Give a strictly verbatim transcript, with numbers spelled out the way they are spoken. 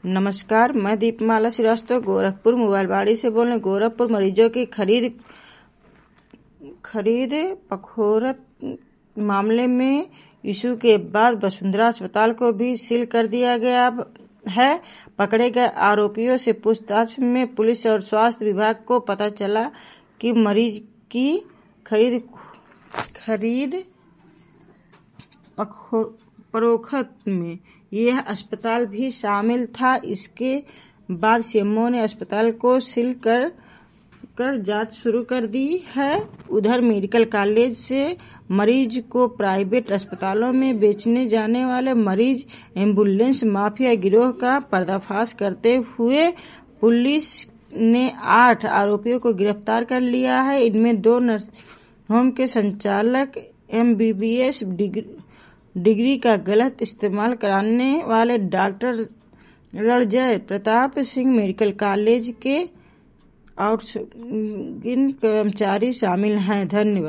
नमस्कार, मैं दीपमाला श्रीवास्तव गोरखपुर मोबाइल बाड़ी से बोल रही हूँ। गोरखपुर मरीजों की खरीद खरीद पखोरत मामले में इशू के बाद वसुंधरा अस्पताल को भी सील कर दिया गया है। पकड़े गए आरोपियों से पूछताछ में पुलिस और स्वास्थ्य विभाग को पता चला कि मरीज की खरीद खरीद परोखत में यह अस्पताल भी शामिल था। इसके बाद सीएमओ ने अस्पताल को सील कर कर जांच शुरू कर दी है। उधर मेडिकल कॉलेज से मरीज को प्राइवेट अस्पतालों में बेचने जाने वाले मरीज एम्बुलेंस माफिया गिरोह का पर्दाफाश करते हुए पुलिस ने आठ आरोपियों को गिरफ्तार कर लिया है। इनमें दो नर्सिंग होम के संचालक, एमबीबीएस डिग्री डिग्री का गलत इस्तेमाल कराने वाले doctor Ranjay Pratap Singh, medical college के आउटसोर्सिंग कर्मचारी शामिल हैं। धन्यवाद।